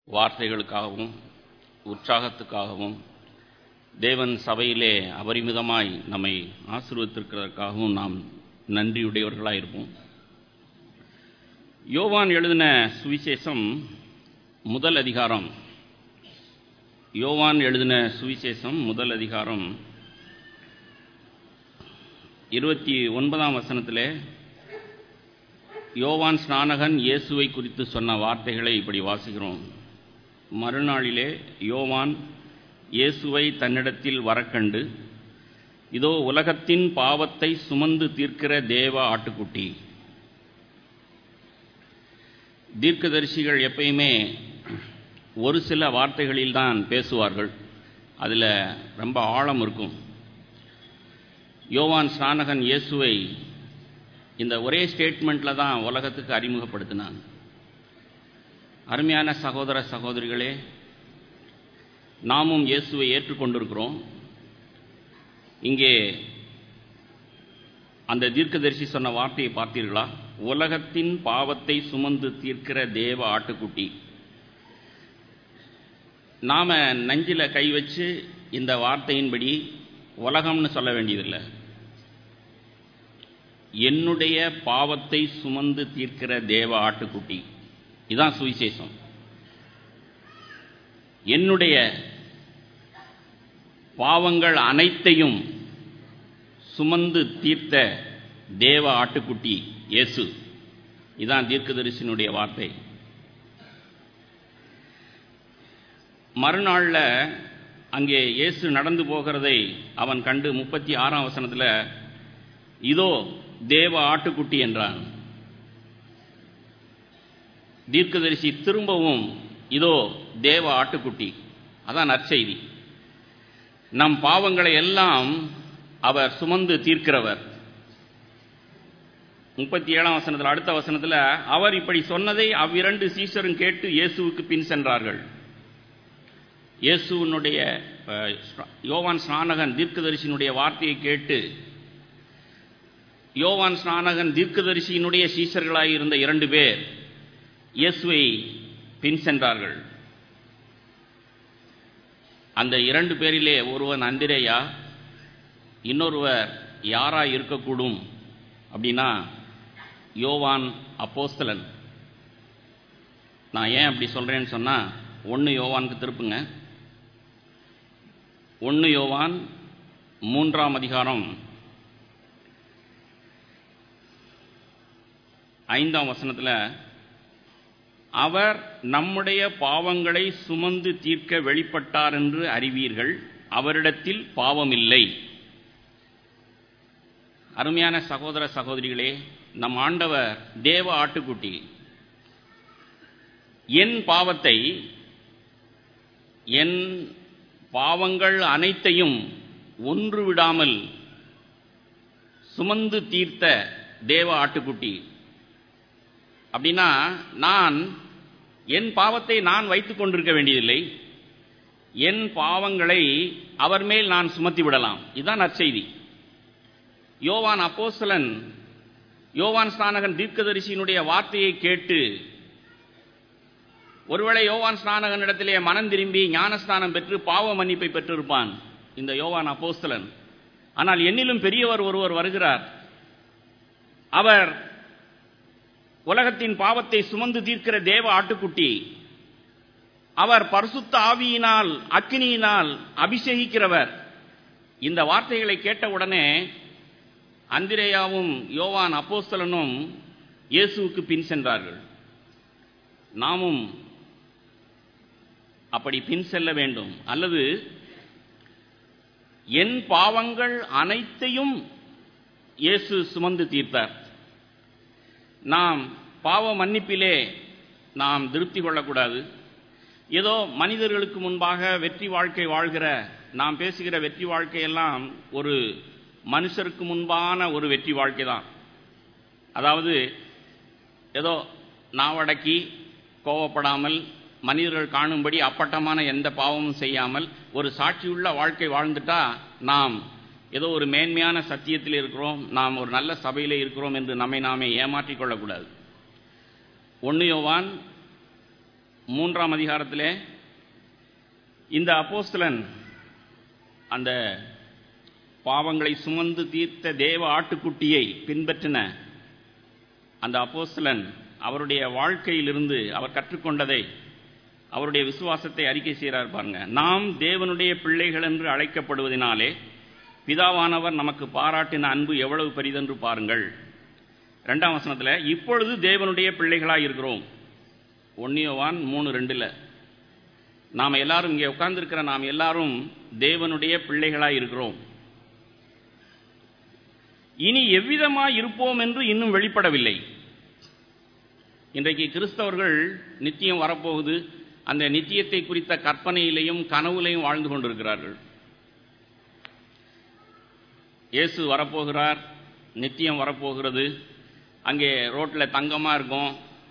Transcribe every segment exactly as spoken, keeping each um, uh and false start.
வார்த்தைகளுக்காகவும் உற்சாகத்துக்காகவும் தேவன் சபையிலே அபரிமிதமாய் நம்மை ஆசீர்வதித்திருக்கிறதற்காகவும் நாம் நன்றியுடையவர்களாக இருப்போம். யோவான் எழுதின சுவிசேஷம் முதல் அதிகாரம் யோவான் எழுதின சுவிசேஷம் முதல் அதிகாரம் இருபத்தி ஒன்பதாம் வசனத்திலே யோவான் ஸ்நானகன் இயேசுவை குறித்து சொன்ன வார்த்தைகளை இப்படி வாசிக்கிறோம். மறுநாளிலே யோவான் இயேசுவை தன்னிடத்தில் வரக்கண்டு, இதோ உலகத்தின் பாவத்தை சுமந்து தீர்க்கிற தேவ ஆட்டுக்குட்டி. தீர்க்கதரிசிகள் எப்பயுமே ஒரு சில வார்த்தைகளில்தான் பேசுவார்கள், அதில் ரொம்ப ஆழம் இருக்கும். யோவான் ஸ்நானகன் இயேசுவை இந்த ஒரே ஸ்டேட்மெண்ட்டில் தான் உலகத்துக்கு அறிமுகப்படுத்தினான். அருமையான சகோதர சகோதரிகளே, நாமும் இயேசுவை ஏற்றுக்கொண்டிருக்கிறோம். இங்கே அந்த தீர்க்கதரிசி சொன்ன வார்த்தையை பார்த்தீர்களா? உலகத்தின் பாவத்தை சுமந்து தீர்க்கிற தேவ ஆட்டுக்குட்டி. நாம நஞ்சில கை வச்சு இந்த வார்த்தையின்படி உலகம்னு சொல்ல வேண்டியதில்லை. என்னுடைய பாவத்தை சுமந்து தீர்க்கிற தேவ ஆட்டுக்குட்டி, இதுதான் சுவிசேஷம். என்னுடைய பாவங்கள் அனைத்தையும் சுமந்து தீர்த்த தேவ ஆட்டுக்குட்டி இயேசு, இதுதான் தீர்க்கதரிசியினுடைய வார்த்தை. மறுநாளில் அங்கே இயேசு நடந்து போகிறதை அவன் கண்டு முப்பத்தி ஆறாம் வசனத்தில் இதோ தேவ ஆட்டுக்குட்டி என்றான். தீர்க்கதரிசி திரும்பவும் இதோ தேவ ஆட்டுக்குட்டி, அதான் நற்செய்தி. நம் பாவங்களை எல்லாம் அவர் சுமந்து தீர்க்கிறவர். முப்பத்தி ஏழாம் வசனத்தில் அடுத்த வசனத்தில் அவர் இப்படி சொன்னதை அவ்விரண்டு சீஷரும் கேட்டு இயேசுவுக்கு பின் சென்றார்கள். இயேசுவினுடைய யோவான் ஸ்நானகன் தீர்க்கதரிசியினுடைய வார்த்தையை கேட்டு யோவான் ஸ்நானகன் தீர்க்கதரிசியினுடைய சீஷர்களாய் இருந்த இரண்டு பேர் இயேசுவை பின் சென்றார்கள். அந்த இரண்டு பேரிலே ஒருவன் அந்திரேயா, இன்னொருவர் யாரா இருக்கக்கூடும் அப்படின்னா யோவான் அப்போஸ்தலன். நான் ஏன் அப்படி சொல்றேன்னு சொன்னா, ஒன்று யோவானுக்கு திருப்புங்க. ஒன்று யோவான் மூன்றாம் அதிகாரம் ஐந்தாம் வசனத்தில் அவர் நம்முடைய பாவங்களை சுமந்து தீர்க்க வெளிப்பட்டார் என்று அறிவீர்கள், அவரிடத்தில் பாவமில்லை. அருமையான சகோதர சகோதரிகளே, நம் ஆண்டவர் தேவ ஆட்டுக்குட்டி. என் பாவத்தை, என் பாவங்கள் அனைத்தையும் ஒன்று விடாமல் சுமந்து தீர்த்த தேவ ஆட்டுக்குட்டி. அப்படின்னா நான் என் பாவத்தை நான் வைத்துக் கொண்டிருக்க வேண்டியதில்லை, என் பாவங்களை அவர் மேல் நான் சுமத்தி விடலாம். இதுதான் நற்செய்தி. யோவான் அப்போஸ்தலன் யோவான் ஸ்நானகன் தீர்க்கதரிசியினுடைய வார்த்தையை கேட்டு ஒருவேளை யோவான் ஸ்நானகனிடத்திலே மனம் திரும்பி ஞானஸ்நானம் பெற்று பாவ மன்னிப்பை பெற்றிருப்பான் இந்த யோவான் அப்போஸ்தலன். ஆனால் என்னிலும் பெரியவர் ஒருவர் வருகிறார். அவர் உலகத்தின் பாவத்தை சுமந்து தீர்க்கிற தேவ ஆட்டுக்குட்டி. அவர் பரிசுத்த ஆவியினால் அக்கினியினால் அபிஷேகிக்கிறவர். இந்த வார்த்தைகளை கேட்டவுடனே அந்திரேயாவும் யோவான் அப்போஸ்தலனும் இயேசுவுக்கு பின் சென்றார்கள். நாமும் அப்படி பின் செல்ல வேண்டும். அல்லது என் பாவங்கள் அனைத்தையும் இயேசு சுமந்து தீர்த்தார். நாம் பாவ மன்னிப்பிலே நாம் திருப்தி கொள்ளக்கூடாது. ஏதோ மனிதர்களுக்கு முன்பாக வெற்றி வாழ்க்கை வாழ்கிற நாம் பேசுகிற வெற்றி வாழ்க்கையெல்லாம் ஒரு மனுஷருக்கு முன்பான ஒரு வெற்றி வாழ்க்கை தான். அதாவது ஏதோ நாவடக்கி கோவப்படாமல் மனிதர்கள் காணும்படி அப்பட்டமான எந்த பாவமும் செய்யாமல் ஒரு சாட்சியுள்ள வாழ்க்கை வாழ்ந்துட்டா நாம் ஏதோ ஒரு மேன்மையான சத்தியத்தில் இருக்கிறோம், நாம் ஒரு நல்ல சபையிலே இருக்கிறோம் என்று நம்மை நாமே ஏமாற்றிக் கொள்ளக்கூடாது. ஒன்று யோவான் மூன்றாம் அதிகாரத்திலே இந்த அப்போஸ்தலன் அந்த பாவங்களை சுமந்து தீர்த்த தேவ ஆட்டுக்குட்டியை பின்பற்றின அந்த அப்போஸ்தலன் அவருடைய வாழ்க்கையிலிருந்து அவர் கற்றுக்கொண்டதை, அவருடைய விசுவாசத்தை அறிக்கை செய்கிறார். பாருங்க, நாம் தேவனுடைய பிள்ளைகள் என்று அழைக்கப்படுவதனாலே பிதாவானவர் நமக்கு பாராட்டின அன்பு எவ்வளவு பெரிதென்று பாருங்கள். இரண்டாம் வசனத்தில், இப்பொழுது தேவனுடைய பிள்ளைகளாக இருக்கிறோம். ஒன்று யோவான் மூணு ரெண்டுல நாம் எல்லாரும் இங்கே உட்கார்ந்திருக்கிற நாம் எல்லாரும் தேவனுடைய பிள்ளைகளாக இருக்கிறோம். இனி எவ்விதமாய் இருப்போம் என்று இன்னும் வெளிப்படவில்லை. இன்றைக்கு கிறிஸ்தவர்கள் நித்தியம் வரப்போகுது, அந்த நித்தியத்தை குறித்த கற்பனையிலையும் கனவுலையும் வாழ்ந்து கொண்டிருக்கிறார்கள். இயேசு வரப்போகிறார், நித்தியம் வரப்போகிறது, அங்கே ரோட்டில் தங்கமாக இருக்கும்,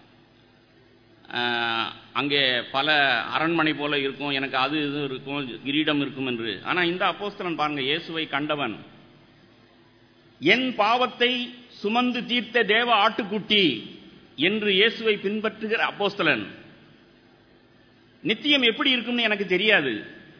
அங்கே பல அரண்மனை போல இருக்கும், எனக்கு அது இது இருக்கும், கிரீடம் இருக்கும் என்று. ஆனால் இந்த அப்போஸ்தலன் பாருங்க, இயேசுவை கண்டவன், என் பாவத்தை சுமந்து தீர்த்த தேவ ஆட்டுக்குட்டி என்று இயேசுவை பின்பற்றுகிற அப்போஸ்தலன், நித்தியம் எப்படி இருக்கும்னு எனக்கு தெரியாது,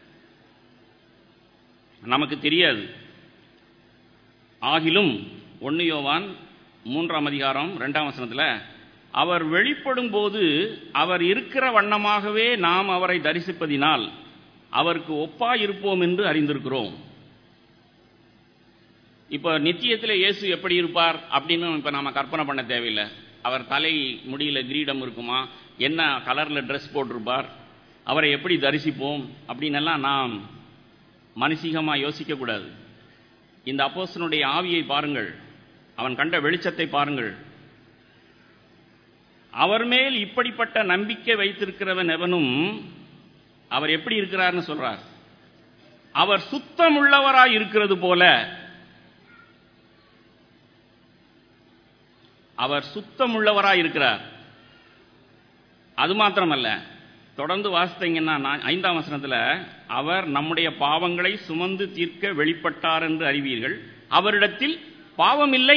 நமக்கு தெரியாது. ஆகிலும் ஒன்று யோவான் மூன்றாம் அதிகாரம் இரண்டாம் வசனத்தில், அவர் வெளிப்படும் போது அவர் இருக்கிற வண்ணமாகவே நாம் அவரை தரிசிப்பதினால் அவருக்கு ஒப்பாய் இருப்போம் என்று அறிந்திருக்கிறோம். இப்போ நித்தியத்தில் இயேசு எப்படி இருப்பார் அப்படின்னு இப்போ நாம கற்பனை பண்ண தேவையில்லை. அவர் தலை முடியில கிரீடம் இருக்குமா, என்ன கலரில் ட்ரெஸ் போட்டிருப்பார், அவரை எப்படி தரிசிப்போம் அப்படின்னெல்லாம் நாம் மனுஷிகமாக யோசிக்கக்கூடாது. இந்த அப்போஸ்தலனுடைய ஆவியை பாருங்கள், அவன் கண்ட வெளிச்சத்தை பாருங்கள். அவர் மேல் இப்படிப்பட்ட நம்பிக்கை வைத்திருக்கிறவன் எவனும் அவர் எப்படி இருக்கிறார்னு சொல்றார். அவர் சுத்தமுள்ளவராய் இருக்கிறது போல, அவர் சுத்தமுள்ளவராய் இருக்கிறார். அது மாத்திரமல்ல, தொடர்ந்து வாசித்தீங்கன்னா ஐந்தாம் வசனத்தில், அவர் நம்முடைய பாவங்களை சுமந்து தீர்க்க வெளிப்பட்டார் என்று அறிவீர்கள், அவரிடத்தில் பாவம் இல்லை.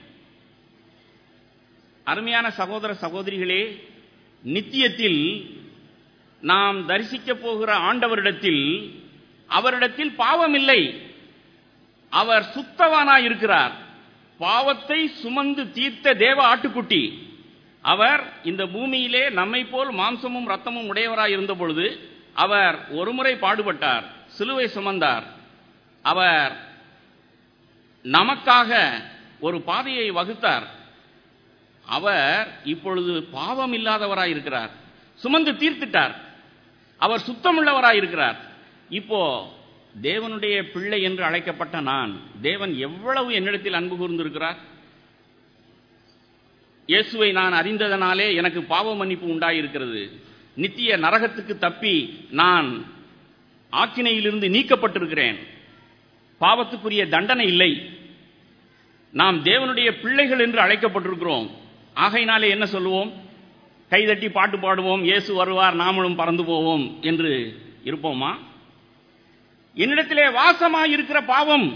அருமையான சகோதர சகோதரிகளே, நித்தியத்தில் நாம் தரிசிக்க போகிற ஆண்டவரிடத்தில் அவரிடத்தில் பாவம் இல்லை. அவர் சுத்தவானாய் இருக்கிறார், பாவத்தை சுமந்து தீர்த்த தேவ ஆட்டுக்குட்டி. அவர் இந்த பூமியிலே நம்மை போல் மாம்சமும் இரத்தமும் உடையவராய் இருந்த பொழுது அவர் ஒருமுறை பாடுபட்டார், சிலுவை சுமந்தார். அவர் நமக்காக ஒரு பாதையை வகுத்தார். அவர் இப்பொழுது பாவம் இல்லாதவராய் இருக்கிறார், சுமந்து தீர்த்துட்டார். அவர் சுத்தமுள்ளவராய் இருக்கிறார். இப்போ தேவனுடைய பிள்ளை என்று அழைக்கப்பட்ட நான், தேவன் எவ்வளவு என்னிடத்தில் அன்பு கூர்ந்திருக்கிறார். இயேசுவை நான் அறிந்ததனாலே எனக்கு பாவ மன்னிப்பு உண்டாயிருக்கிறது. நித்திய நரகத்துக்கு தப்பி நான் ஆக்கினையிலிருந்து நீக்கப்பட்டிருக்கிறேன். பாவத்துக்குரிய தண்டனை இல்லை. நாம் தேவனுடைய பிள்ளைகள் என்று அழைக்கப்பட்டிருக்கிறோம். ஆகையினாலே என்ன சொல்லுவோம்? கைதட்டி பாட்டு பாடுவோம், இயேசு வருவார் நாமளும் பறந்து போவோம் என்று இருப்போமா? என்னிடத்திலே வாசமாய் இருக்கிற பாவம்,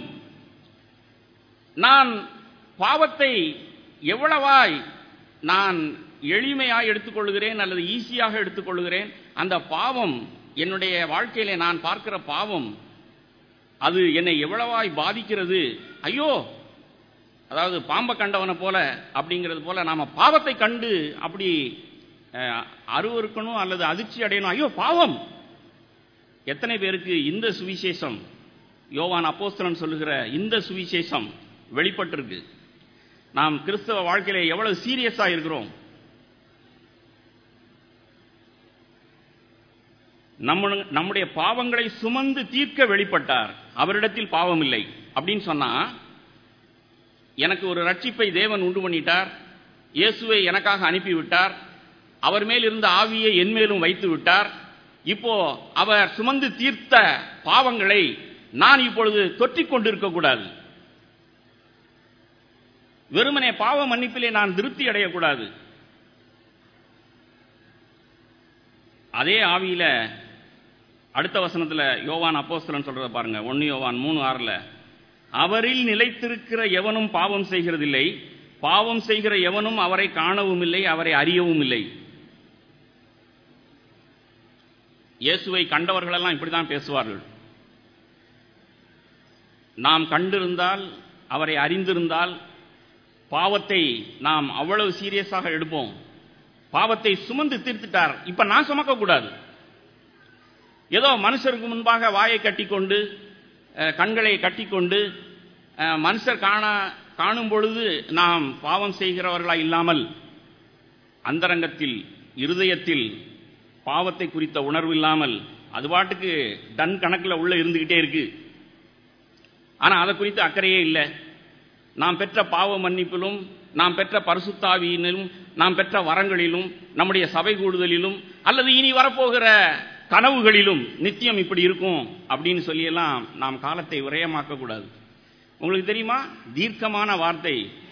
நான் பாவத்தை எவ்வளவாய் நான் எளிமையாய் எடுத்துக்கொள்கிறேன் அல்லது ஈஸியாக எடுத்துக்கொள்கிறேன். அந்த பாவம், என்னுடைய வாழ்க்கையிலே நான் பார்க்கிற பாவம், அது என்னை எவ்வளவாய் பாதிக்கிறது. ஐயோ, அதாவது பாம்பை கண்டவனை போல அப்படிங்கிறது போல நாம பாவத்தை கண்டு அப்படி அருவருக்கணும் அல்லது அதிர்ச்சி அடையணும். ஐயோ பாவம்! எத்தனை பேருக்கு இந்த சுவிசேஷம், யோவான் அப்போஸ்தலன் சொல்லுகிற இந்த சுவிசேஷம் வெளிப்பட்டிருக்கு? நாம் கிறிஸ்தவ வாழ்க்கையில எவ்வளவு சீரியஸா இருக்கிறோம். நம்ம நம்முடைய பாவங்களை சுமந்து தீர்க்க வெளிப்பட்டார், அவரிடத்தில் பாவம் இல்லை அப்படின்னு சொன்னா, எனக்கு ஒரு ரட்சிப்பை தேவன் உண்டு பண்ணிட்டார், இயேசுவை எனக்காக அனுப்பிவிட்டார், அவர் மேல் இருந்த ஆவியை என் மேலும் வைத்து விட்டார். இப்போ அவர் சுமந்து தீர்த்த பாவங்களை நான் இப்பொழுது தொற்றிக் கொண்டிருக்க கூடாது. வெறுமனே பாவ மன்னிப்பிலே நான் திருப்தி அடையக்கூடாது. அதே ஆவியில அடுத்த வசனத்துல யோவான் அப்போஸ்தலன் சொல்றத பாருங்க. ஒன்னு யோவான் மூணு ஆறுல, அவரில் நிலைத்திருக்கிற எவனும் பாவம் செய்கிறதில்லை, பாவம் செய்கிற எவனும் அவரை காணவும் இல்லை, அவரை அறியவும் இல்லை. இயேசுவை கண்டவர்களெல்லாம் இப்படிதான் பேசுவார்கள். நாம் கண்டிருந்தால், அவரை அறிந்திருந்தால் பாவத்தை நாம் அவ்வளவு சீரியஸாக எடுப்போம். பாவத்தை சுமந்து தீர்த்துட்டார், இப்ப நான் சுமக்க கூடாது. ஏதோ மனுஷருக்கு முன்பாக வாயை கட்டிக்கொண்டு, கண்களை கட்டிக்கொண்டு, மனுஷர் காண காணும் பொழுது நாம் பாவம் செய்கிறவர்களா இல்லாமல், அந்தரங்கத்தில் இருதயத்தில் பாவத்தை குறித்த உணர்வு இல்லாமல் அது பாட்டுக்கு டன் கணக்கில் உள்ள இருந்துகிட்டே இருக்கு. ஆனா அதை குறித்து அக்கறையே இல்லை. நாம் பெற்ற பாவ மன்னிப்பிலும், நாம் பெற்ற பரிசுத்தாவியிலும், நாம் பெற்ற வரங்களிலும், நம்முடைய சபை கூடுதலிலும், அல்லது இனி வரப்போகிற கனவுகளிலும் நித்தியம் இப்படி இருக்கும் அப்படின்னு சொல்லியெல்லாம் நாம் காலத்தை விரயமாக்க கூடாது. உங்களுக்கு தெரியுமா, தீர்க்கமான வார்த்தை,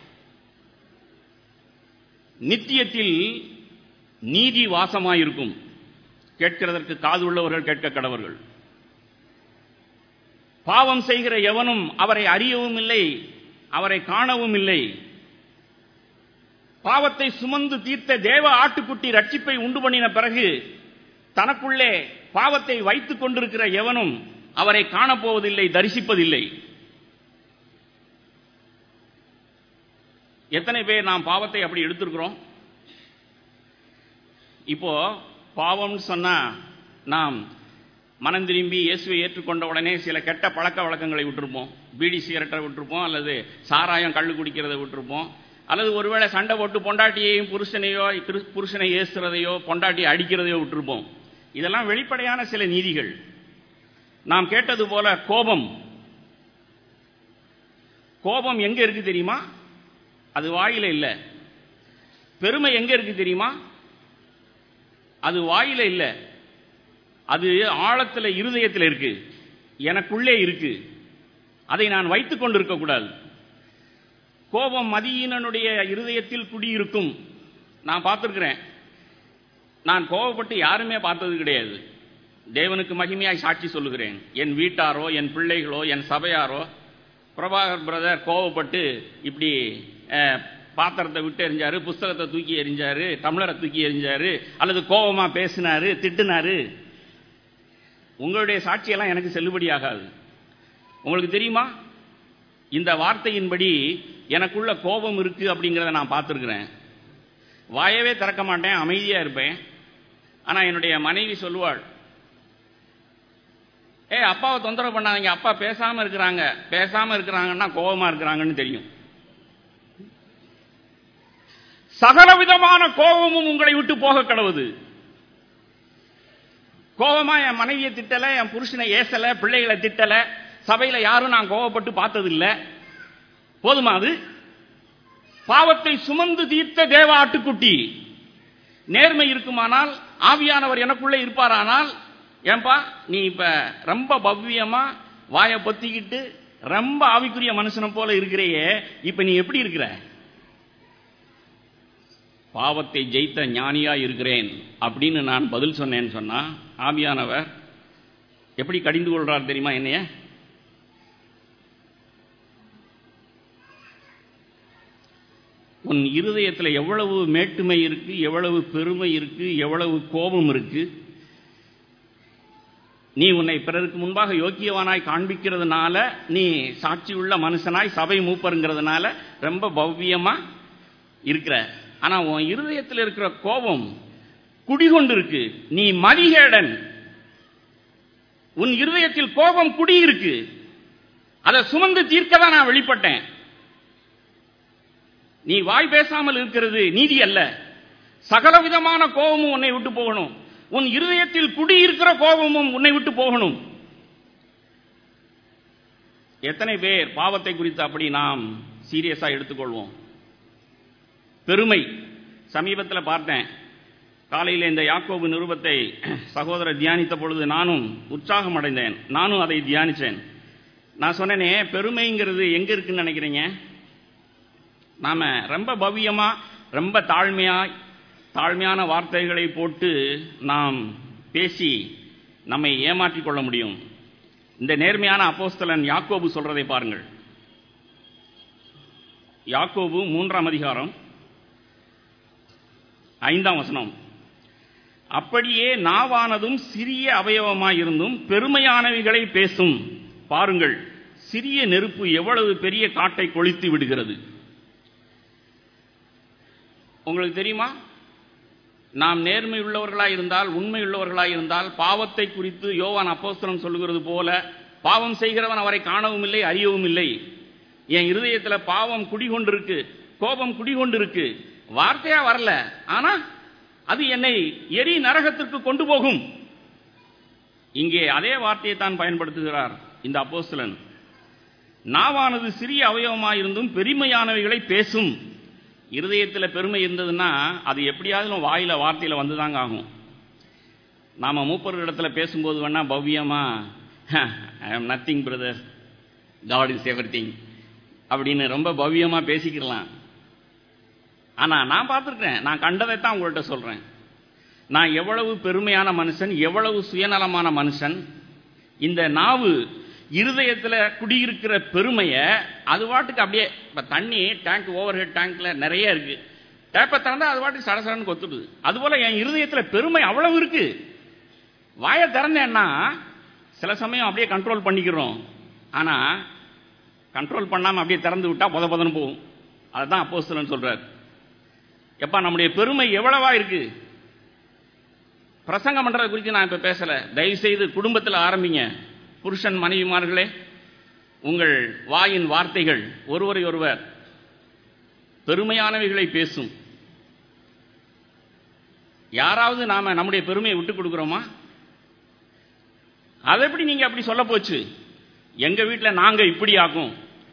நித்தியத்தில் நீதி வாசமாயிருக்கும். கேட்கிறதற்கு காது உள்ளவர்கள் கேட்க கடவர்கள். பாவம் செய்கிற எவனும் அவரை அறியவும் இல்லை, அவரை காணவும் இல்லை. பாவத்தை சுமந்து தீர்த்த தேவ ஆட்டுக்குட்டி ரட்சிப்பை உண்டு பண்ணின பிறகு தனக்குள்ளே பாவத்தை வைத்துக் கொண்டிருக்கிற எவனும் அவரை காணப்போவதில்லை, தரிசிப்பதில்லை. எத்தனை பேர் நாம் பாவத்தை அப்படி எடுத்திருக்கிறோம்? இப்போ பாவம்னு சொன்னா நாம் மனம் திரும்பி இயேசுவை ஏற்றுக்கொண்ட உடனே சில கெட்ட பழக்க வழக்கங்களை விட்டுருப்போம். பீடி சிகரெட்டை விட்டுருப்போம், அல்லது சாராயம் கள்ளு குடிக்கிறதை விட்டுருப்போம், அல்லது ஒருவேளை சண்டை போட்டு பொண்டாட்டியையும் புருஷனையோ புருஷனை ஏசுறதையோ பொண்டாட்டியை அடிக்கிறதையோ விட்டுருப்போம். இதெல்லாம் வெளிப்படையான சில நீதிகள். நாம் கேட்டது போல கோபம் கோபம் எங்க இருக்கு தெரியுமா? அது வாயில இல்ல. பெருமை எங்க இருக்கு தெரியுமா? அது வாயில இல்ல, அது ஆழத்துல இருதயத்தில் இருக்கு, எனக்குள்ளே இருக்கு. அதை நான் வைத்துக் கொண்டிருக்க கூடாது. கோபம் மதியீனனுடைய இருதயத்தில் குடியிருக்கும். நான் பார்த்திருக்கிறேன். நான் கோபப்பட்டு யாருமே பார்த்தது கிடையாது. தேவனுக்கு மகிமையாய் சாட்சி சொல்லுகிறேன். என் வீட்டாரோ, என் பிள்ளைகளோ, என் சபையாரோ, பிரபாகர் பிரதர் கோபப்பட்டு இப்படி பாத்திரத்தை விட்டு எரிஞ்சாரு, புஸ்தகத்தை தூக்கி எரிஞ்சாரு, டம்ளரை தூக்கி எரிஞ்சாரு, அல்லது கோபமா பேசினாரு, திட்டுனாரு. உங்களுடைய சாட்சியெல்லாம் எனக்கு செல்லுபடியாகாது. உங்களுக்கு தெரியுமா, இந்த வார்த்தையின்படி எனக்குள்ள கோபம் இருக்கு அப்படிங்கிறத நான் பார்த்துருக்கிறேன். வாயவே திறக்க மாட்டேன், அமைதியா இருப்பேன். ஆனா என்னுடைய மனைவி சொல்லுவாள், ஏ அப்பாவை தொந்தரவு பண்ணாதீங்க, அப்பா பேசாம இருக்கிறாங்க. பேசாம இருக்கிறாங்கன்னா கோபமா இருக்கிறாங்கன்னு தெரியும். சகலவிதமான கோபமும் உங்களை விட்டு போக கடவுது. கோபமா என் மனைவியை திட்டல, என் புருஷனை ஏசல, பிள்ளைகளை திட்டல, சபையில யாரும் நான் கோபப்பட்டு பார்த்ததில்லை. போதுமா? அது பாவத்தை சுமந்து தீர்த்த தேவ ஆட்டுக்குட்டி. நேர்மை இருக்குமானால், ஆவியானவர் எனக்குள்ளே இருப்பாரானால், ஏன்பா நீ இப்ப ரொம்ப பவ்யமா வாய பொத்திக்கிட்டு ரொம்ப ஆவிக்குரிய மனுஷனை போல இருக்கிறையே, இப்ப நீ எப்படி இருக்கிற? பாவத்தை ஜெயித்த ஞானியா இருக்கிறேன் அப்படின்னு நான் பதில் சொன்னேன்னு சொன்னா, ஆவியானவர் எப்படி கடிந்து கொள்றார் தெரியுமா என்னைய? உன் இருதயத்தில் எவ்வளவு மேட்டுமை இருக்கு, எவ்வளவு பெருமை இருக்கு, எவ்வளவு கோபம் இருக்கு. நீ உன்னை பிறருக்கு முன்பாக யோக்கியவானாய் காண்பிக்கிறதுனால, நீ சாட்சியுள்ள மனுஷனாய் சபை மூப்பருங்கிறதுனால ரொம்ப பவ்யமா இருக்கிற. ஆனா உன் இருதயத்தில் இருக்கிற கோபம் குடிகொண்டு இருக்கு. நீ மதிகேடன். உன் இருதயத்தில் கோபம் குடியிருக்கு. அதை சுமந்து தீர்க்கதான் நான் வெளிப்பட்டேன். நீ வாய் பேசாமல் இருக்கிறது நீதி அல்ல. சகலவிதமான கோபமும் உன்னை விட்டு போகணும். உன் இருதயத்தில் குடியிருக்கிற கோபமும் உன்னை விட்டு போகணும். எத்தனை பேர் பாவத்தை குறித்து அப்படி நாம் சீரியஸா எடுத்துக்கொள்வோம்? பெருமை. சமீபத்தில் பார்த்தேன், காலையில் இந்த யாக்கோபு நிருபத்தை சகோதரர் தியானித்த பொழுது நானும் உற்சாகம் அடைந்தேன். நானும் அதை தியானிச்சேன். நான் சொன்னேனே, பெருமைங்கிறது எங்க இருக்குன்னு நினைக்கிறீங்க? நாம ரொம்ப பவ்யமா, ரொம்ப தாழ்மையா, தாழ்மையான வார்த்தைகளை போட்டு நாம் பேசி நம்மை ஏமாற்றிக் கொள்ள முடியும். இந்த நேர்மையான அப்போஸ்தலன் யாக்கோபு சொல்றதை பாருங்கள். யாக்கோபு மூன்றாம் அதிகாரம் ஐந்தாம் வசனம். அப்படியே நாவானதும் சிறிய அவயவமாயிருந்தும் பெருமையானவைகளை பேசும். பாருங்கள், சிறிய நெருப்பு எவ்வளவு பெரிய காட்டை கொளுத்தி விடுகிறது. உங்களுக்கு தெரியுமா, நாம் நேர்மை உள்ளவர்களாய் இருந்தால், உண்மை உள்ளவர்களாய் இருந்தால், பாவத்தை குறித்து யோவான் அப்போஸ்தலன் சொல்லுகிறது போல, பாவம் செய்கிறவன் அவரை காணவும் இல்லை, அறியவும் இல்லை. என் இருதயத்தில் பாவம் குடிகொண்டிருக்கு, கோபம் குடிகொண்டிருக்கு, வார்த்தையா வரல, ஆனா அது என்னை எரி நரகத்திற்கு கொண்டு போகும். இங்கே அதே வார்த்தையை தான் பயன்படுத்துகிறார் இந்த அப்போஸ்தலன். நாவானது சிறிய அவயவமாயிருந்தும் பெருமையானவைகளை பேசும். இருதயத்தில் பெருமை இருந்ததுன்னா அது எப்படியாவது வாயில வார்த்தையில வந்துதாங்க ஆகும். நாம மூப்பர்களிடத்துல பேசும்போது வேணா பவ்யமா I am nothing brother, God is everything அப்படின்னு ரொம்ப பவ்யமா பேசிக்கலாம். ஆனா நான் பார்த்துருக்கேன், நான் கண்டதைத்தான் உங்கள்கிட்ட சொல்றேன். நான் எவ்வளவு பெருமையான மனுஷன், எவ்வளவு சுயநலமான மனுஷன். இந்த நாவு இருதயத்தில் குடியிருக்கிற பெருமையை அது வாட்டுக்கு அப்படியே, இப்போ தண்ணி டேங்க் ஓவர் ஹெட் டேங்க்ல நிறைய இருக்கு, டேப்பை திறந்தா அது வாட்டுக்கு சடசடன்னு கொத்துடுது. அதுபோல என் இருதயத்தில் பெருமை அவ்வளவு இருக்கு. வாயை திறந்தேன்னா சில சமயம் அப்படியே கண்ட்ரோல் பண்ணிக்கிறோம், ஆனா கண்ட்ரோல் பண்ணாம அப்படியே திறந்து விட்டா பொத பொதன்னு போகும். அதுதான் அப்போஸ்தலன் சொல்றார். எப்பா, நம்முடைய பெருமை எவ்வளவா இருக்கு. பிரசங்கம் பண்றது குறித்து நான் இப்ப பேசல, தயவு செய்து குடும்பத்தில் ஆரம்பிங்க. புருஷன் மனைவிமார்களே, உங்கள் வாயின் வார்த்தைகள் ஒருவரை ஒருவர் பெருமையானவைகளை பேசும். யாராவது நாம நம்முடைய பெருமையை விட்டுக் கொடுக்கிறோமா? அதை எப்படி நீங்க அப்படி சொல்ல போச்சு, எங்க வீட்டில் நாங்க இப்படி ஆகும்,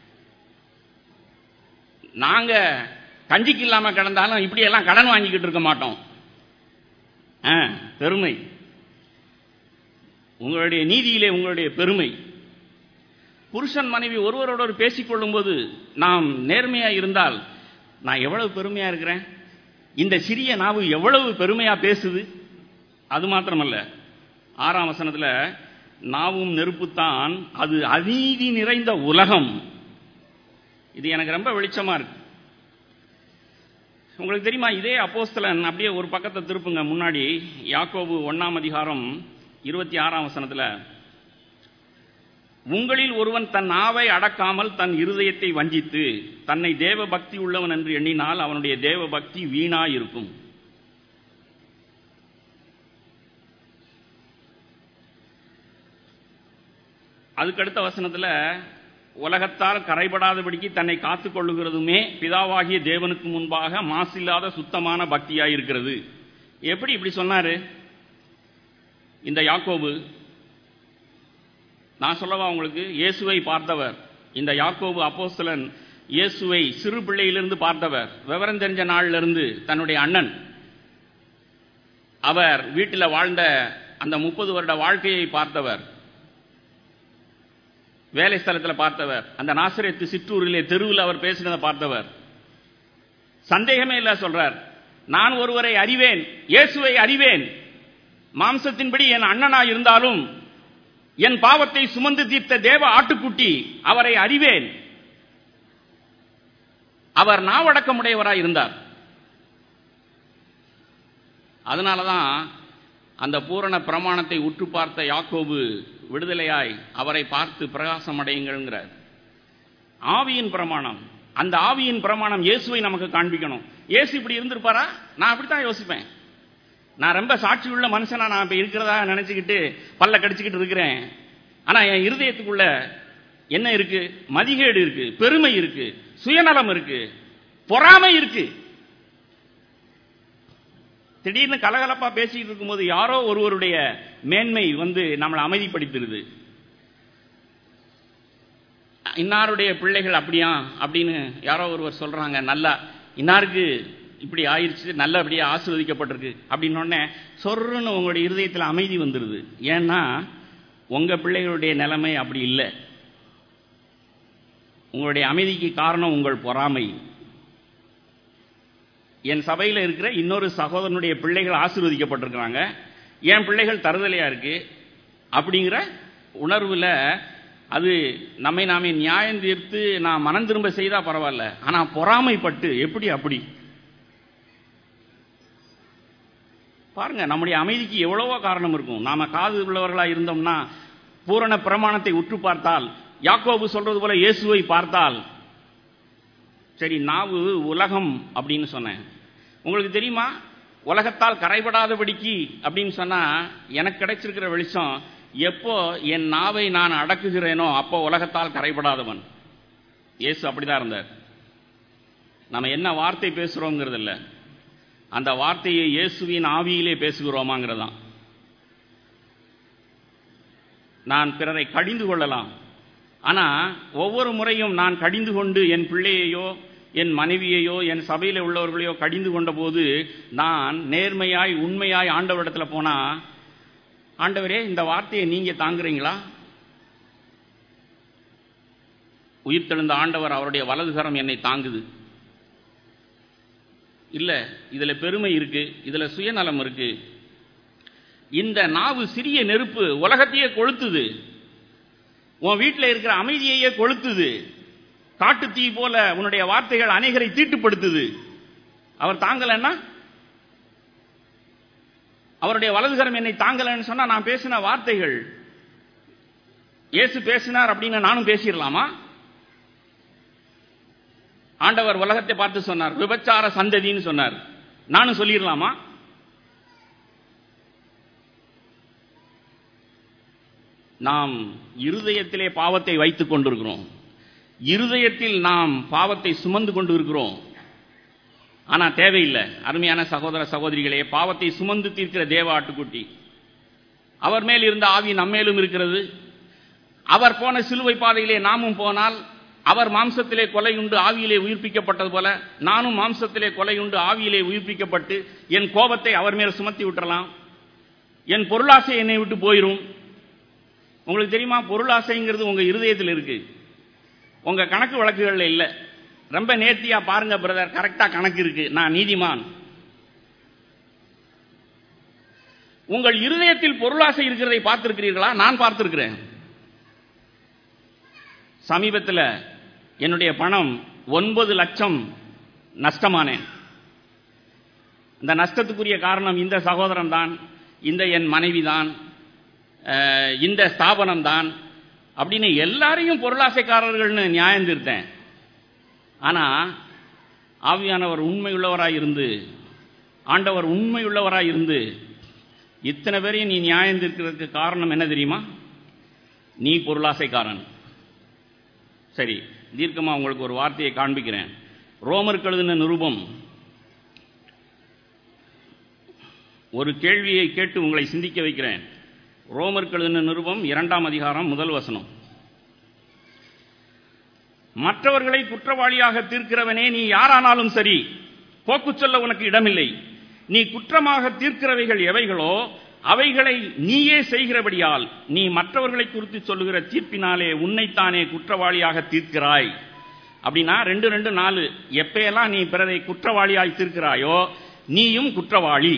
நாங்க கஞ்சிக்கு இல்லாம கிடந்தாலும் இப்படி எல்லாம் கடன் வாங்கிக்கிட்டு இருக்க மாட்டோம். பெருமை, உங்களுடைய நீதியிலே உங்களுடைய பெருமை. புருஷன் மனைவி ஒருவரோடு பேசிக்கொள்ளும் போது நாம் நேர்மையா இருந்தால், நான் எவ்வளவு பெருமையா இருக்கிறேன், இந்த சிறிய நாவு எவ்வளவு பெருமையா பேசுது. அது மாத்திரமல்ல, ஆறாம் வசனத்துல நாவும் நெருப்புத்தான், அது அநீதி நிறைந்த உலகம். இது எனக்கு ரொம்ப வெளிச்சமா இருக்கு. உங்களுக்கு தெரியுமா, இதே அப்போஸ்தலன் அப்படியே ஒரு பக்கத்தை திருப்புங்க முன்னாடி, யாக்கோபு ஒன்னாம் அதிகாரம் இருபத்தி ஆறாம் வசனத்துல, உங்களில் ஒருவன் தன் நாவை அடக்காமல் தன் இருதயத்தை வஞ்சித்து தன்னை தேவ பக்தி உள்ளவன் என்று எண்ணினால் அவனுடைய தேவ பக்தி வீணாயிருக்கும். அதுக்கடுத்த வசனத்துல, உலகத்தால் கரைபடாதபடிக்கு தன்னை காத்துக் கொள்ளுகிறதுமே பிதாவாகிய தேவனுக்கு முன்பாக மாசில்லாத சுத்தமான பக்தியாயிருக்கிறது. எப்படி இப்படி சொன்னாரு இந்த யாக்கோபு? நான் சொல்லவா உங்களுக்கு, இயேசுவை பார்த்தவர் இந்த யாக்கோபு அப்போஸ்தலன். இயேசுவை சிறு பிள்ளையிலிருந்து பார்த்தவர், விவரம் தெரிஞ்ச நாள்ல இருந்து. தன்னுடைய அண்ணன் அவர் வீட்டில் வாழ்ந்த அந்த முப்பது வருட வாழ்க்கையை பார்த்தவர், வேலை ஸ்தலத்தில் பார்த்தவர், அந்த நாசரேத்து சிற்றூரிலே தெருவில் அவர் பேசினதை பார்த்தவர். சந்தேகமே இல்ல சொல்றார், நான் ஒருவரை அறிவேன், இயேசுவை அறிவேன், மாம்சத்தின்படி என் அண்ணனாய் இருந்தாலும் என் பாவத்தை சுமந்து தீர்த்த தேவ ஆட்டுக்குட்டி, அவரை அறிவேன். அவர் நாவடக்கமுடையவராய் இருந்தார். அதனாலதான் அந்த பூரண பிரமாணத்தை உற்று பார்த்த யாக்கோபு விடுதலையாய் அவரை பார்த்து பிரகாசம் அடையுங்கிறார். ஆவியின் பிரமாணம், அந்த ஆவியின் பிரமாணம் இயேசுவை நமக்கு காண்பிக்கணும். இயேசு இப்படி இருந்திருப்பாரா? நான் அப்படித்தான் யோசிப்பேன். நான் ரொம்ப சாட்சி உள்ள மனுஷனா நான் இப்ப இருக்கிறதா நினைச்சுக்கிட்டு பல்ல கடிச்சுக்கிட்டு இருக்கிறேன். ஆனா என் இருதயத்துக்குள்ள என்ன இருக்கு? மதிகேடு இருக்கு, பெருமை இருக்கு, சுயநலம் இருக்கு, பொறாமை இருக்கு. திடீர்னு கலகலப்பா பேசிட்டு இருக்கும்போது யாரோ ஒருவருடைய மேன்மை வந்து நம்மளை அமைதிப்படுத்திடுது. இன்னாருடைய பிள்ளைகள் அப்படியா அப்படின்னு யாரோ ஒருவர் சொல்றாங்க, நல்லா இன்னாருக்கு இப்படி ஆயிடுச்சு, நல்லபடியா ஆசீர்வதிக்கப்பட்டிருக்கு அப்படின்னு சொர்ன்னு உங்களுடைய இருதயத்தில் அமைதி வந்துடுது. ஏன்னா உங்க பிள்ளைகளுடைய நிலைமை அப்படி இல்லை. உங்களுடைய அமைதிக்கு காரணம் உங்கள் பொறாமை. என் சபையில் இருக்கிற இன்னொரு சகோதரனுடைய பிள்ளைகள் ஆசீர்வதிக்கப்பட்டிருக்கிறாங்க, என் பிள்ளைகள் தருதலையா இருக்கு அப்படிங்கிற உணர்வுல அது நம்மை நாமே நியாயம் தீர்த்து நான் மனம் திரும்ப செய்தா பரவாயில்ல. ஆனா பொறாமைப்பட்டு எப்படி அப்படி பாருங்க, நம்முடைய அமைதிக்கு எவ்வளவோ காரணம் இருக்கும். நாம காது உள்ளவர்களா இருந்தோம்னா பூரண பிரமாணத்தை உற்று பார்த்தால், யாக்கோபு சொல்றது போல இயேசுவை பார்த்தால், சரி நாவு உலகம் அப்படின்னு சொன்னேன். உங்களுக்கு தெரியுமா, உலகத்தால் கரைபடாதபடிக்கு அப்படின்னு சொன்னா எனக்கு கிடைச்சிருக்கிற வெளிச்சம், எப்போ என் நாவை நான் அடக்குகிறேனோ அப்போ உலகத்தால் கரைபடாதவன். இயேசு அப்படிதான் இருந்தார். நம்ம என்ன வார்த்தை பேசுறோங்கிறது இல்லை, அந்த வார்த்தையை இயேசுவின் ஆவியிலே பேசுகிறோமாங்கிறதான். நான் பிறரை கடிந்து கொள்ளலாம், ஆனா ஒவ்வொரு முறையும் நான் கடிந்து கொண்டு என் பிள்ளையையோ என் மனைவியையோ என் சபையில் உள்ளவர்களையோ கடிந்து கொண்ட போது நான் நேர்மையாய் உண்மையாய் ஆண்டவரிடத்துல போனா, ஆண்டவரே இந்த வார்த்தையை நீங்க தாங்குறீங்களா? உயிர்த்தெழுந்த ஆண்டவர் அவருடைய வலதுகரம் என்னை தாங்குது. இல்ல, இதுல பெருமை இருக்கு, இதுல சுயநலம் இருக்கு. இந்த நாவு சிறிய நெருப்பு உலகத்தையே கொளுத்துது, உன் வீட்டில் இருக்கிற அமைதியையே கொளுத்துது. காட்டு தீ போல உன்னுடைய வார்த்தைகள் அநேகரை தீட்டுப்படுத்துது. அவர் தாங்கலன்னா, அவருடைய வலதுகரம் என்னை தாங்கலன்னு சொன்னா நான் பேசின வார்த்தைகள், இயேசு பேசினார் அப்படின்னு நானும் பேசிடலாமா? ஆண்டவர் உலகத்தை பார்த்து சொன்னார் விபச்சார சந்ததின்னு சொன்னார், நானும் சொல்லிடலாமா? நாம் இருதயத்திலே பாவத்தை வைத்துக் கொண்டிருக்கிறோம், இருதயத்தில் நாம் பாவத்தை சுமந்து கொண்டு இருக்கிறோம். ஆனா தேவையில்லை. அருமையான சகோதர சகோதரிகளே, பாவத்தை சுமந்து தீர்க்கிற தேவ ஆட்டுக்குட்டி, அவர் மேல் இருந்த ஆவி நம்மேலும் இருக்கிறது. அவர் போன சிலுவை பாதையிலே நாமும் போனால், அவர் மாம்சத்திலே கொலையுண்டு ஆவியிலே உயிர்ப்பிக்கப்பட்டது போல நானும் மாம்சத்திலே கொலையுண்டு ஆவியிலே உயிர்ப்பிக்கப்பட்டு என் கோபத்தை அவர் மேல் சுமத்தி விட்டுறலாம். என் பொருளாசை என்னை விட்டு போயிரும். உங்களுக்கு தெரியுமா, பொருளாசைங்கிறது உங்க இருதயத்தில் இருக்கு, உங்க கணக்கு வழக்குகள்ல இல்ல. ரொம்ப நேர்த்தியா பாருங்க பிரதர், கரெக்டா கணக்கு இருக்கு, நான் நீதிமான். உங்கள் இருதயத்தில் பொருளாசை இருக்கிறதை பார்த்திருக்கிறீர்களா? நான் பார்த்திருக்கிறேன். சமீபத்தில் என்னுடைய பணம் ஒன்பது லட்சம் நஷ்டமானேன். இந்த நஷ்டத்துக்குரிய காரணம் இந்த சகோதரன் தான், இந்த என் மனைவி தான், இந்த ஸ்தாபனம் தான் அப்படின்னு எல்லாரையும் பொருளாசைக்காரர்கள்னு நியாயம் தீர்த்தேன். ஆனா ஆவியானவர் உண்மையுள்ளவராய் இருந்து, ஆண்டவர் உண்மையுள்ளவராய் இருந்து இத்தனை பேரையும் நீ நியாயம் தீர்க்கிறதுக்கு காரணம் என்ன தெரியுமா? நீ பொருளாசைக்காரன். சரி, தீர்க்கமா உங்களுக்கு ஒரு வார்த்தையை காண்பிக்கிறேன். ரோமருக்கு எழுதின நிருபம், ஒரு கேள்வியை கேட்டு உங்களை சிந்திக்க வைக்கிறேன். ரோமருக்கு எழுதின நிருபம் இரண்டாம் அதிகாரம் முதல் வசனம். மற்றவர்களை குற்றவாளியாக தீர்க்கிறவனே நீ யாரானாலும் சரி, போக்கு சொல்ல உனக்கு இடமில்லை. நீ குற்றமாக தீர்க்கிறவைகள் எவைகளோ அவைகளை நீயே செய்கிறபடியால் நீ மற்றவர்களை குறித்து சொல்லுகிற தீர்ப்பினாலே உன்னைத்தானே குற்றவாளியாக தீர்க்கிறாய். அப்படின்னா ரெண்டு ரெண்டு நாலு, எப்பெல்லாம் நீ பிறரை குற்றவாளியாய் தீர்க்கிறாயோ நீயும் குற்றவாளி.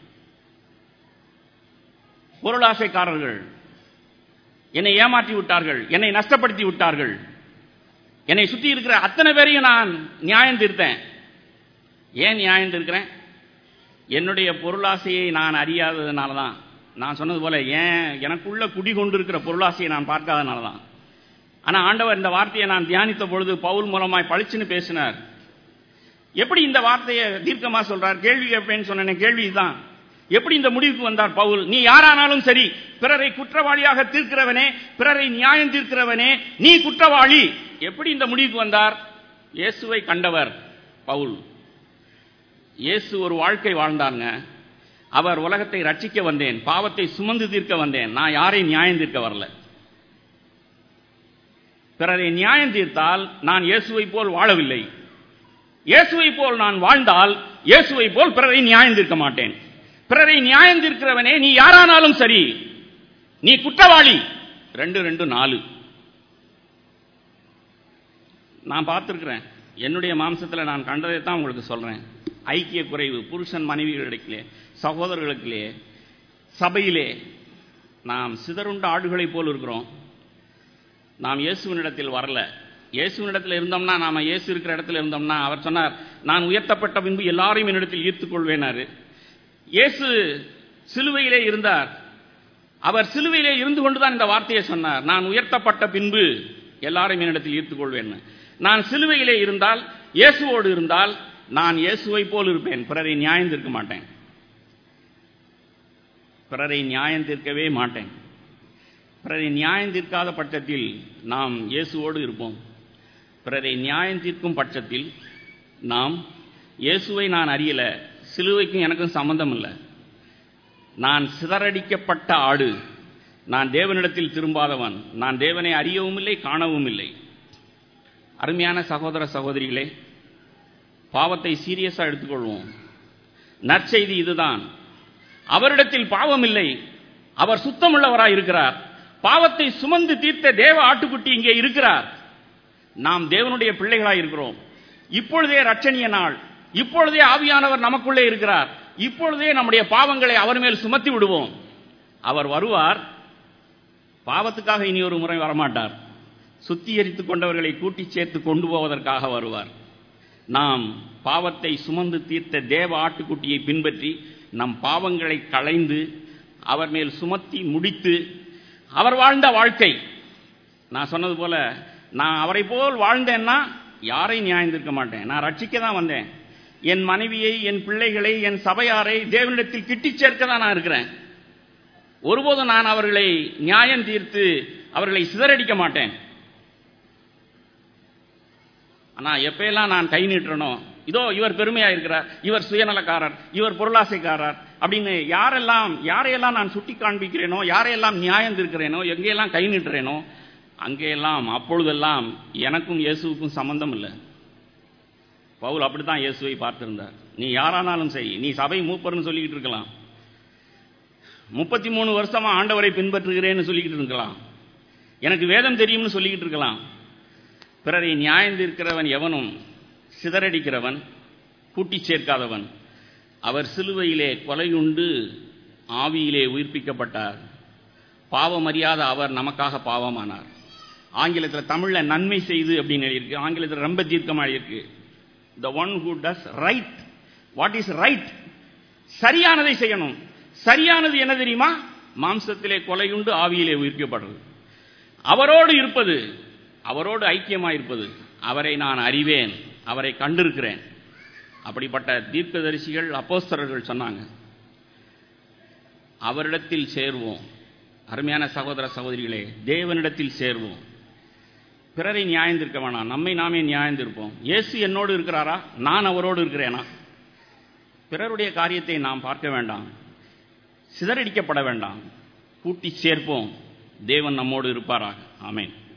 பொருளாசைக்காரர்கள் என்னை ஏமாற்றி விட்டார்கள், என்னை நஷ்டப்படுத்தி விட்டார்கள், என்னை சுற்றி இருக்கிற அத்தனை பேரையும் நான் நியாயம் தீர்த்தேன். ஏன் நியாயம் தீர்க்கிறேன்? என்னுடைய பொருளாசையை நான் அறியாததுனால தான். நான் சொன்னது போல ஏன் எனக்குள்ள குடி கொண்டிருக்கிற பொருளாசையை நான் பார்க்காதனால தான். ஆனால் ஆண்டவர் இந்த வார்த்தையை நான் தியானித்த பொழுது பவுல் மூலமாய் பளிச்சுன்னு பேசினார். எப்படி இந்த வார்த்தையை தீர்க்கமா சொல்றார்? கேள்வி கேட்பேன்னு சொன்ன கேள்வி தான். எப்படி இந்த முடிவுக்கு வந்தார் பவுல்? நீ யாரானாலும் சரி, பிறரை குற்றவாளியாக தீர்க்கிறவனே, பிறரை நியாயம் தீர்க்கிறவனே, நீ குற்றவாளி. எப்படி இந்த முடிவுக்கு வந்தார்? இயேசுவை கண்டவர் பவுல். இயேசு ஒரு வாழ்க்கை வாழ்ந்தாங்க. அவர் உலகத்தை ரட்சிக்க வந்தேன், பாவத்தை சுமந்து தீர்க்க வந்தேன், நான் யாரையும் நியாயம் தீர்க்க வரல. பிறரை நியாயம் தீர்த்தால் நான் இயேசுவை போல் வாழவில்லை. இயேசுவை போல் நான் வாழ்ந்தால் இயேசுவை போல் பிறரை நியாயம் தீர்க்க மாட்டேன். பிறரை நியாயம் தீர்க்கிறவனே நீ யாரானாலும் சரி, நீ குற்றவாளி. ரெண்டு ரெண்டு நாலு. நான் பார்த்திருக்கிறேன், என்னுடைய மாம்சத்தில் நான் கண்டதை தான் உங்களுக்கு சொல்றேன். ஐக்கிய குறைவு புருஷன் மனைவிகளிடத்திலே, சகோதரர்களுக்கிலே, சபையிலே நாம் சிதறுண்ட ஆடுகளை போல் இருக்கிறோம். நாம் இயேசுவினிடத்தில் வரல. இயேசுவினிடத்தில் இருந்தோம்னா, நாம இயேசு இருக்கிற இடத்துல இருந்தோம்னா, அவர் சொன்னார் நான் உயர்த்தப்பட்ட பின்பு எல்லாரையும் என்னிடத்தில் ஈர்த்துக் கொள்வேனாரு. இயேசு சிலுவையிலே இருந்தார். அவர் சிலுவையிலே இருந்து கொண்டுதான் இந்த வார்த்தையை சொன்னார், நான் உயர்த்தப்பட்ட பின்பு எல்லாரும் என்னிடத்தில் ஈர்த்துக் கொள்வேன். நான் சிலுவையிலே இருந்தால், இயேசுவோடு இருந்தால், நான் இயேசுவை போல் இருப்பேன். பிறரை நியாயம் தீர்க்க மாட்டேன். பிறரை நியாயம் தீர்க்கவே மாட்டேன். பிறரை நியாயம் தீர்க்காத பட்சத்தில் நாம் இயேசுவோடு இருப்போம். பிறரை நியாயம் தீர்க்கும் பட்சத்தில் நாம் இயேசுவை நான் அறியல, சிலுவைக்கும் எனக்கும் சம்பந்தம் இல்லை, நான் சிதறடிக்கப்பட்ட ஆடு, நான் தேவனிடத்தில் திரும்பாதவன், நான் தேவனை அறியவும் இல்லை காணவும் இல்லை. அருமையான சகோதர சகோதரிகளே, பாவத்தை சீரியஸா எடுத்துக்கொள்வோம். நற்செய்தி இதுதான், அவரிடத்தில் பாவம் இல்லை, அவர் சுத்தமுள்ளவராய் இருக்கிறார். பாவத்தை சுமந்து தீர்த்த தேவ ஆட்டுக்குட்டி இங்கே இருக்கிறார். நாம் தேவனுடைய பிள்ளைகளாய் இருக்கிறோம். இப்பொழுதே ரட்சணிய நாள், இப்பொழுதே ஆவியானவர் நமக்குள்ளே இருக்கிறார். இப்பொழுதே நம்முடைய பாவங்களை அவர் மேல் சுமத்தி விடுவோம். அவர் வருவார். பாவத்துக்காக இனி ஒரு முறை வரமாட்டார். சுத்திகரித்துக் கொண்டவர்களை கூட்டி சேர்த்து கொண்டு போவதற்காக வருவார். நாம் பாவத்தை சுமந்து தீர்த்த தேவ ஆட்டுக்குட்டியை பின்பற்றி நம் பாவங்களை களைந்து அவர் மேல் சுமத்தி முடித்து அவர் வாழ்ந்த வாழ்க்கை, நான் சொன்னது போல, நான் அவரை போல் வாழ்ந்தேன்னா யாரையும் நியாயம் தீர்க்க மாட்டேன். நான் ரட்சிக்க தான் வந்தேன். என் மனைவியை, என் பிள்ளைகளை, என் சபையாரை தேவனிடத்தில் கிட்டி சேர்க்க தான் நான் இருக்கிறேன். ஒருபோதும் நான் அவர்களை நியாயம் தீர்த்து அவர்களை சிதறடிக்க மாட்டேன். ஆனா எப்பெல்லாம் நான் கை நீட்டணும், இதோ இவர் பெருமையா இருக்கிறார், இவர் சுயநலக்காரர், இவர் பொருளாசைக்காரர் அப்படின்னு யாரெல்லாம் யாரையெல்லாம் நான் சுட்டி காண்பிக்கிறேனோ, யாரையெல்லாம் நியாயம் தீர்க்கிறேனோ, எங்கெல்லாம் கை நீட்டுறேனோ, அங்கெல்லாம் அப்பொழுதெல்லாம் எனக்கும் இயேசுவுக்கும் சம்பந்தம் இல்லை. பவுல் அப்படித்தான் இயேசுவை பார்த்திருந்தார். நீ யாரானாலும் சரி, நீ சபை மூப்பர்னு சொல்லிக்கிட்டு இருக்கலாம், முப்பத்தி மூணு வருஷமா ஆண்டவரை பின்பற்றுகிறேன்னு சொல்லிக்கிட்டு இருக்கலாம், எனக்கு வேதம் தெரியும்னு சொல்லிக்கிட்டு இருக்கலாம். பிறரை நியாயம் தீர்க்கிறவன் எவனும் சிதறடிக்கிறவன், கூட்டி சேர்க்காதவன். அவர் சிலுவையிலே கொலையுண்டு ஆவியிலே உயிர்ப்பிக்கப்பட்டார். பாவமறியாத அவர் நமக்காக பாவமானார். ஆங்கிலத்தில் தமிழ்ல நன்மை செய்து அப்படின்னு எழுதியிருக்கு, ஆங்கிலத்தில் ரொம்ப தீர்க்கமாக இருக்கு. The one who does right. What is right? சரியானதை செய்யணும். சரியானது என்ன தெரியுமா? மாம்சத்திலே கொலையுண்டு ஆவியிலே உயிர்க்கப்படுறது, அவரோடு இருப்பது, அவரோடு ஐக்கியமாக இருப்பது. அவரை நான் அறிவேன், அவரை கண்டிருக்கிறேன். அப்படிப்பட்ட தீர்க்கதரிசிகள், அப்போஸ்தலர்கள் சொன்னாங்க. அவரிடத்தில் சேர்வோம். அருமையான சகோதர சகோதரிகளே, தேவனிடத்தில் சேர்வோம். பிறரை நியாயந்திருக்க வேணாம், நம்மை நாமே நியாயந்திருப்போம். இயேசு என்னோடு இருக்கிறாரா, நான் அவரோடு இருக்கிறேனா? பிறருடைய காரியத்தை நாம் பார்க்க வேண்டாம், சிதறடிக்கப்பட வேண்டாம், கூட்டி சேர்ப்போம். தேவன் நம்மோடு இருப்பாராக. ஆமென்.